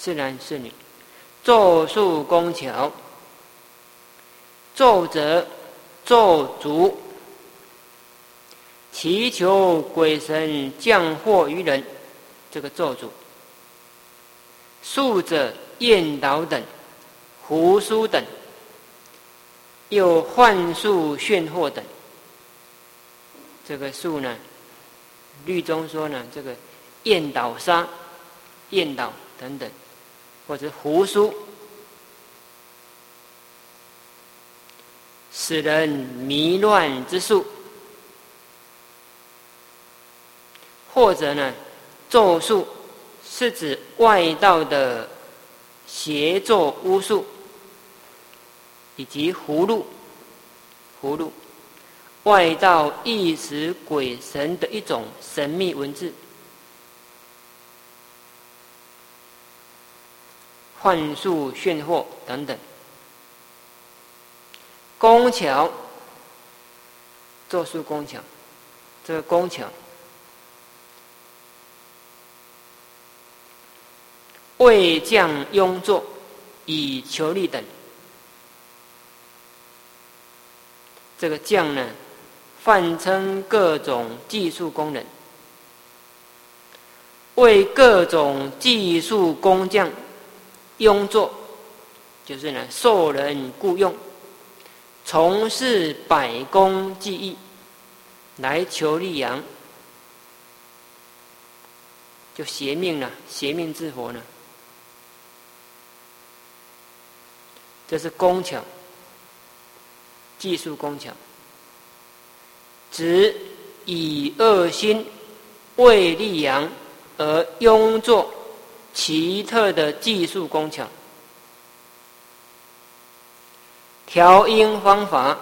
是男是女。咒术工巧，咒者咒诅，祈求鬼神降祸于人，这个咒诅。术者焰导等、狐书等，又幻术炫惑等。这个术呢，律中说呢，这个焰导杀、焰导等等，或者狐书，使人迷乱之术，或者呢，咒术是指外道的邪咒巫术，以及葫芦，外道意识鬼神的一种神秘文字，幻术炫惑等等。工巧，咒术工巧，这个工巧，为将庸作，以求利等。这个将呢，泛称各种技术工人，为各种技术工匠庸作，就是呢，受人雇用，从事百工技艺，来求利养，就邪命了，邪命之活呢。这是工巧，技术工巧，指以恶心为利养而庸作奇特的技术工巧。调音方法，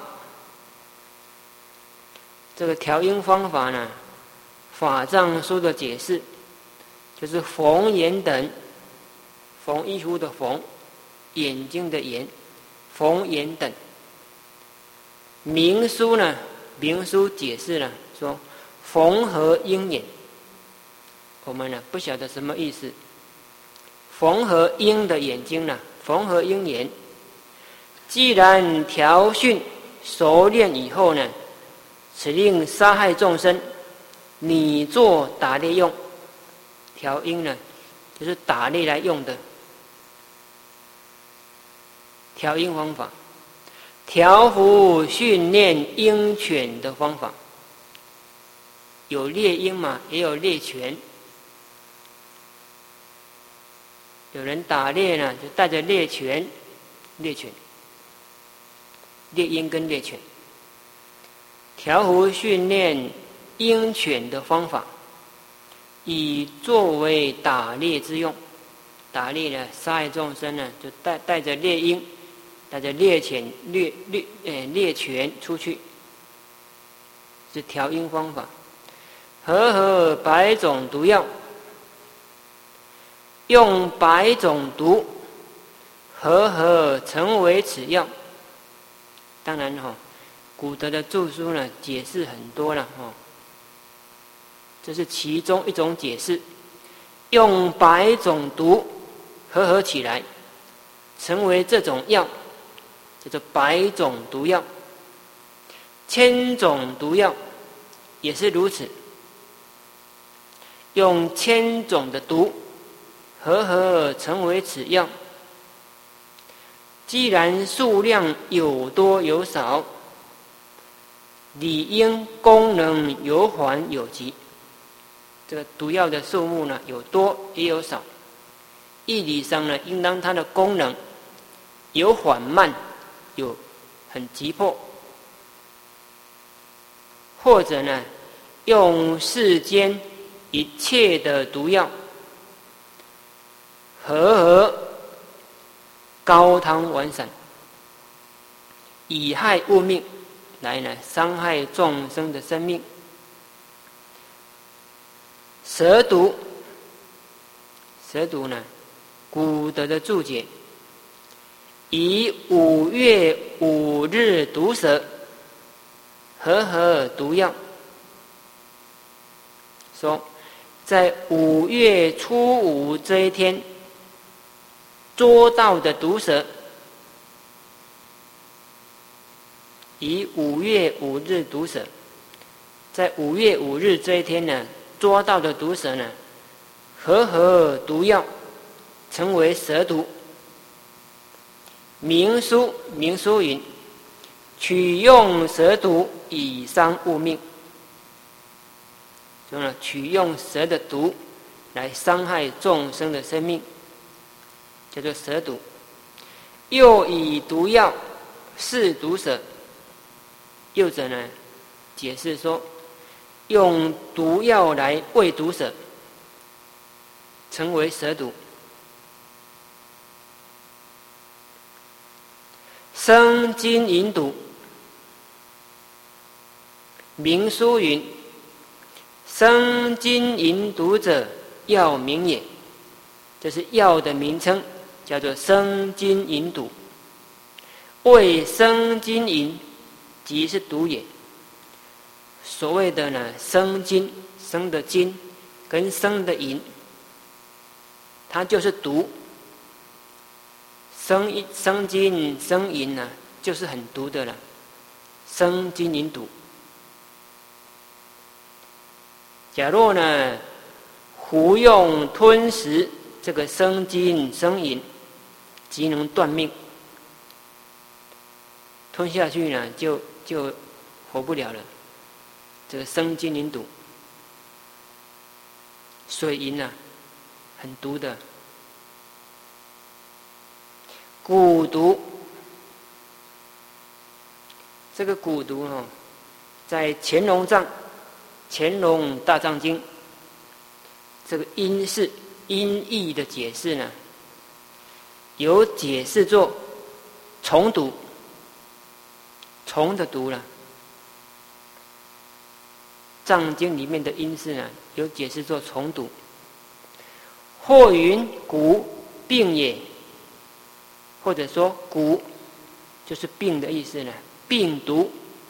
这个调音方法呢，法藏书的解释就是缝眼等，缝衣服的缝，眼睛的眼，缝眼等。明书呢，明书解释呢，说缝合鹰眼，我们呢不晓得什么意思。缝合鹰的眼睛呢，缝合鹰眼。既然调训熟练以后呢，此令杀害众生，拟作打猎用。调鹰呢，就是打猎来用的调鹰方法。调伏训练鹰犬的方法，有猎鹰嘛，也有猎犬。有人打猎呢，就带着猎犬，猎鹰跟猎犬。调伏训练鹰犬的方法，以作为打猎之用。打猎呢，杀害众生呢，就带着猎鹰，带着猎犬出去，是调鹰方法。合百种毒药，用百种毒合成为此药。当然古德的著书呢，解释很多了这是其中一种解释。用百种毒合起来，成为这种药，叫做百种毒药。千种毒药也是如此，用千种的毒合成为此药。既然数量有多有少，理应功能有缓有急。这个毒药的数目呢，有多也有少，义理上呢，应当它的功能有缓慢，有很急迫，或者呢，用世间一切的毒药合高汤丸散，以害物命，来呢伤害众生的生命。蛇毒呢，古德的注解，以5月5日毒蛇合毒药，说在5月初5这一天， 捉到的毒蛇，以5月5日毒蛇，在5月5日这一天呢，捉到的毒蛇呢，和毒药，成为蛇毒。明书云：取用蛇毒以伤物命。所以呢，取用蛇的毒来伤害众生的生命，叫做蛇毒。又以毒药试毒蛇。右者呢解释说，用毒药来喂毒蛇，成为蛇毒。生金银毒，明书云：生金银毒者，药名也。这是药的名称，叫做生金银毒。为生金银，即是毒也。所谓的呢，生金，生的金跟生的银，它就是毒。生金生银呢，就是很毒的了。生金银毒。假若呢，服用吞食这个生金生银，即能断命。吞下去呢，就活不了了。这个生金银毒，水银啊，很毒的。蛊毒，这个蛊毒哦，在乾隆大藏经这个音译的解释呢，有解释作虫毒，虫的毒了。藏经里面的音释呢，有解释作虫毒。或云蛊病也，或者说蛊就是病的意思呢，病毒。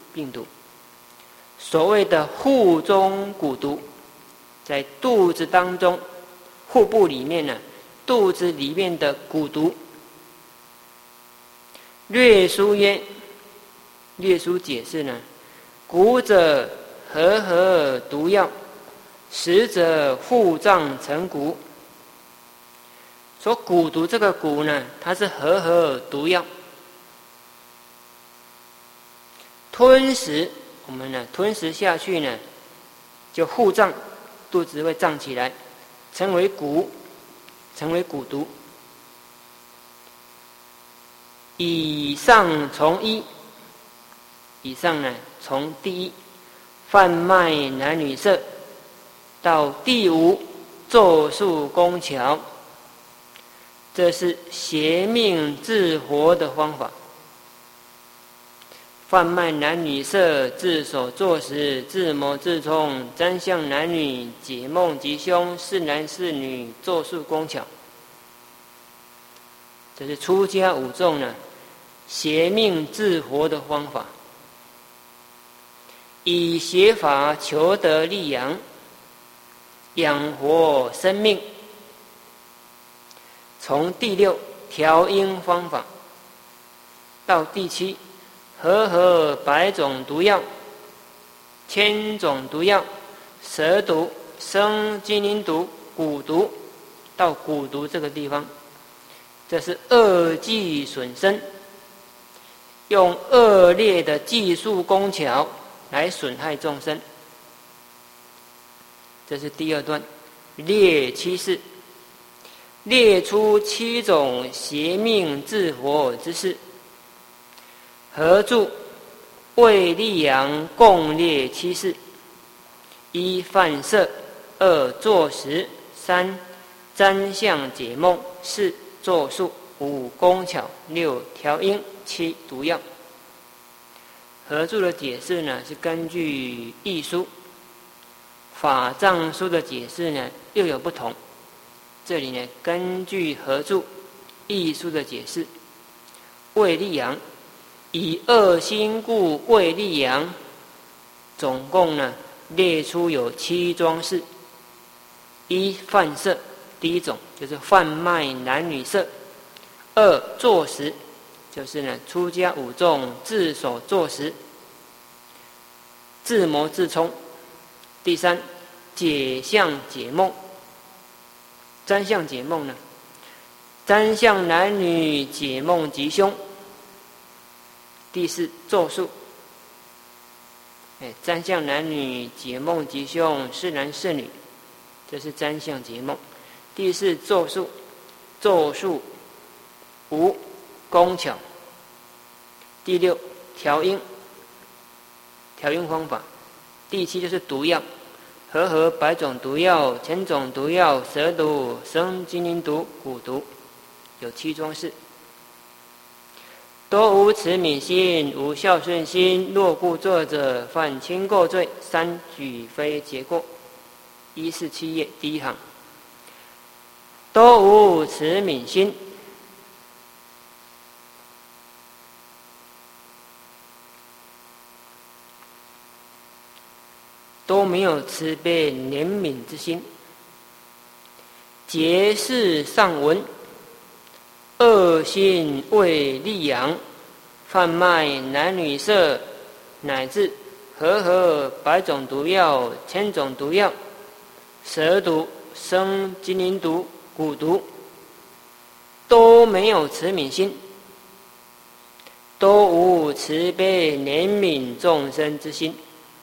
所谓的腹中蛊毒，在肚子当中，腹部里面呢，肚子里面的蛊毒。略书解释呢，蛊者和毒药，实则腹胀成蛊。说蛊毒这个蛊呢，它是和毒药。吞食，我们呢吞食下去呢，就腹胀，肚子会胀起来，成为蛊毒。以上从一，以上呢从第一贩卖男女色，到第5咒术工巧，这是邪命治活的方法。贩卖男女色，自首作死，自谋自充，占相男女，解梦吉凶，是男是女，咒术工巧。这是出家五众呢邪命治活的方法，以邪法求得利养，养活生命。从第6调音方法到第7和100种毒药、1000种毒药、蛇毒、生金银毒、蛊毒，到蛊毒这个地方，这是恶计损身，用恶劣的技术工巧来损害众生。这是第2段，列7事，列出7种邪命治活之事。合著为利养共列7事： 1犯色， 2作食， 3占相解梦， 4咒术， 5工巧， 6调音， 7毒药。合著的解释呢，是根据译书，法藏书的解释呢又有不同。这里呢，根据合著译书的解释，为利养，以恶心故为利养，总共呢列出有7桩事。1犯色，第一种就是贩卖男女色， 二坐食，就是呢出家五众自手坐食，自谋自充。第三，解相解梦。占相解梦呢，占相男女解梦吉凶。第四，咒术。占相男女解梦吉凶，是男是女，这是占相解梦。第四，咒术。咒术无工巧。第六，调音。调音方法。第七，就是毒药。和百种毒药、千种毒药、蛇毒、生金银毒、蛊毒，有7桩事。多无慈悯心，无孝顺心，若故作者，犯轻垢罪。三举非结过。147页第一行。多无慈悯心，都没有慈悲怜悯之心。结事上闻，恶心为利养，贩卖男女色，乃至和百种毒药、千种毒药、蛇毒、生金银毒、蛊毒，都没有慈悯心，都无慈悲怜悯众生之心。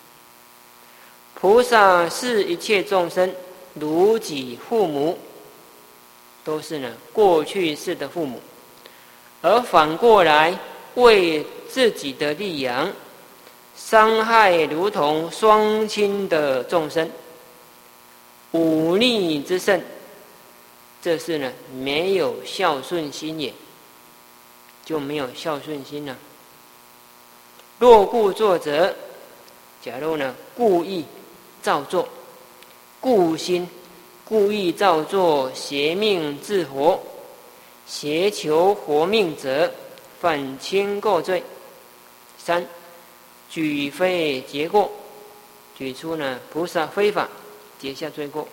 菩萨视一切众生如己父母，都是呢过去世的父母，而反过来为自己的利养，伤害如同双亲的众生，忤逆之甚，这是呢没有孝顺心也，就没有孝顺心了。若故作者，假如呢故意造作，故心故意造作邪命自活，邪求活命者，犯轻垢罪。三，举非结过，举出呢菩萨非法结下罪过。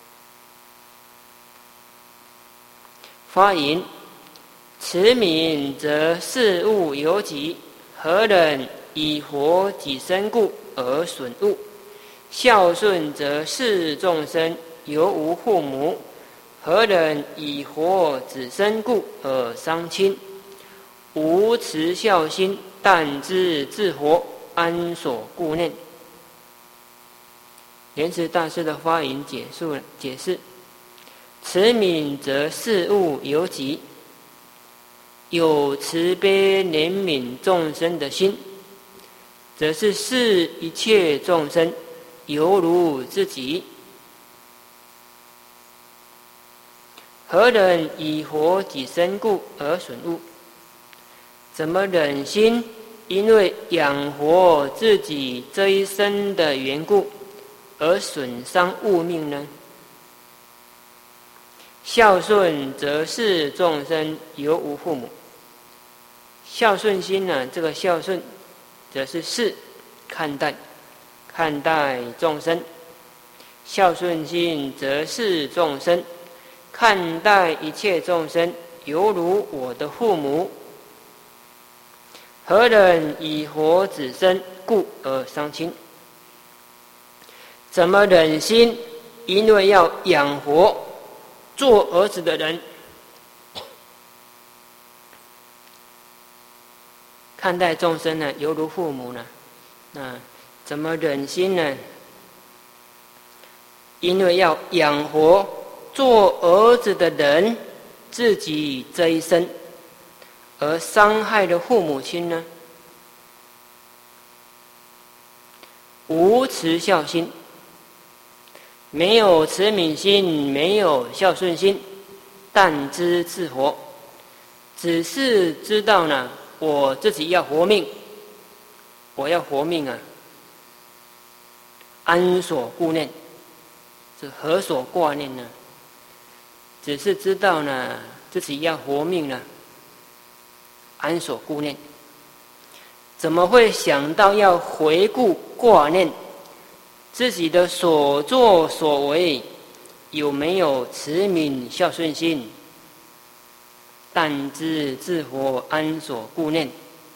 发言：慈悯则事物有己，何人以活己身故而损物？孝顺则视众生犹无父母，何人以活子身故而伤亲？无慈孝心，但知自活，安所顾念？莲池大师的发言解释：慈悯则事物有己，有慈悲怜悯众生的心，则是视一切众生犹如自己。何人以活己身故而损物？怎么忍心因为养活自己这一生的缘故而损伤物命呢？孝顺则视众生犹无父母。孝顺心呢，这个孝顺则是视看待众生，孝顺心则视众生，看待一切众生犹如我的父母。何人以活子身故而伤亲？怎么忍心因为要养活做儿子的人，看待众生呢犹如父母呢？那怎么忍心呢？因为要养活做儿子的人自己这一生，而伤害了父母亲呢？无慈孝心，没有慈悯心，没有孝顺心，但知自活，只是知道呢，我自己要活命，我要活命啊！安所顾念？是何所挂念呢？只是知道呢，自己要活命了，安所顾念？怎么会想到要回顾挂念自己的所作所为有没有慈悯孝顺心？ 但知自活安所故念？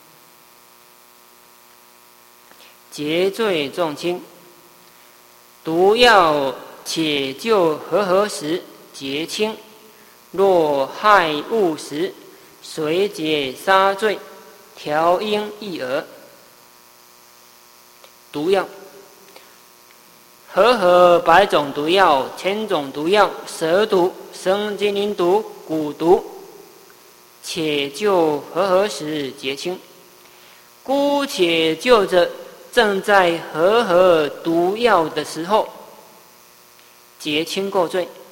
劫罪重轻，毒药且就和时结轻，若害物时，随解杀罪，调因一耳。毒药，和百种毒药、千种毒药，蛇毒、生精灵毒、蛊毒，且就和时结轻。姑且就着正在和毒药的时候，结轻过罪，